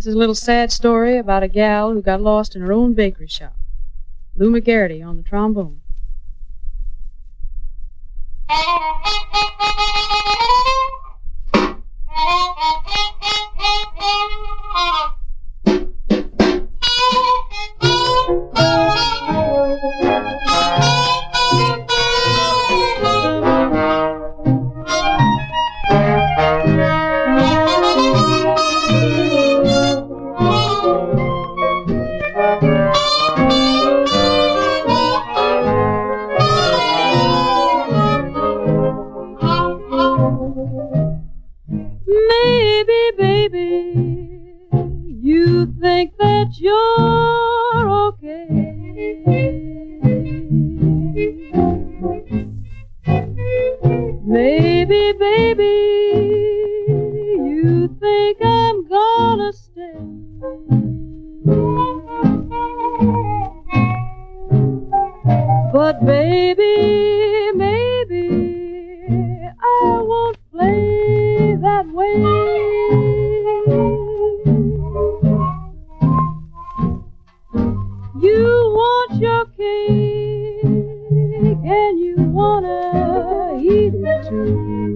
This is a little sad story about a gal who got lost in her own bakery shop. Lou McGarity on the trombone. Think that you're okay. Maybe, baby, you think I'm gonna stay. But baby, maybe I won't play that way. You want your cake and you wanna eat it too.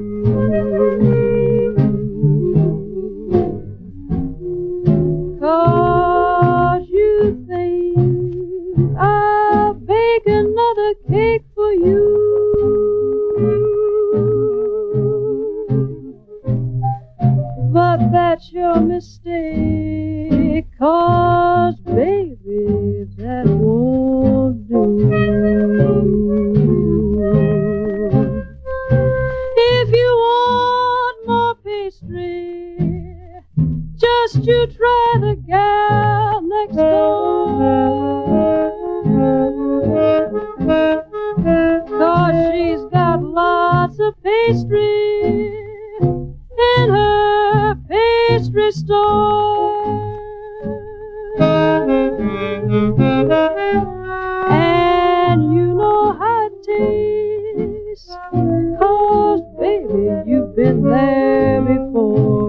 'Cause you think I'll bake another cake for you. But that's your mistake, 'cause baby, that won't do. If you want more pastry, just you try the gal next door. 'Cause she's got lots of pastry in her pastry store. And you know how it tastes, 'cause baby, you've been there before.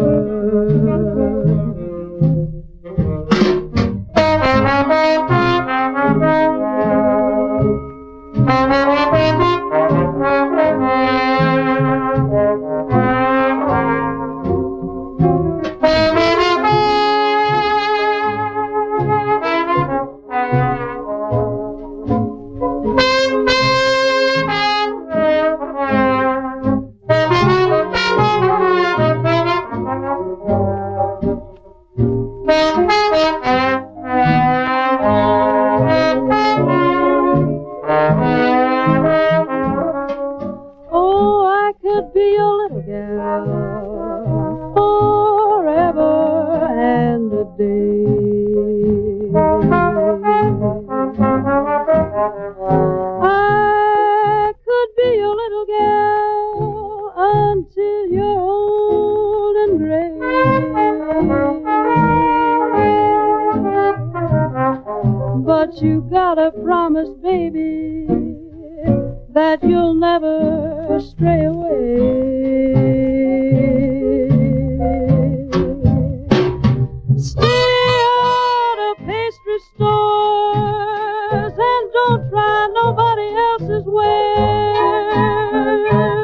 But you gotta promise, baby, that you'll never stray away. Stay out of pastry stores and don't try nobody else's wares.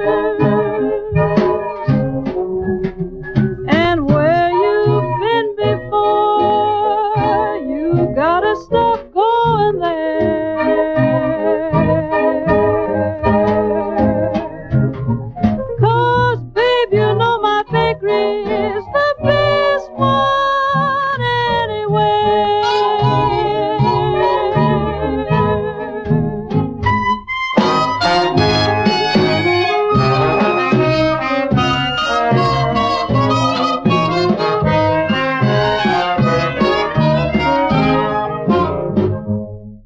And where you've been before, you gotta stop going there. 'Cause babe, you know my bakery's the best one anywhere.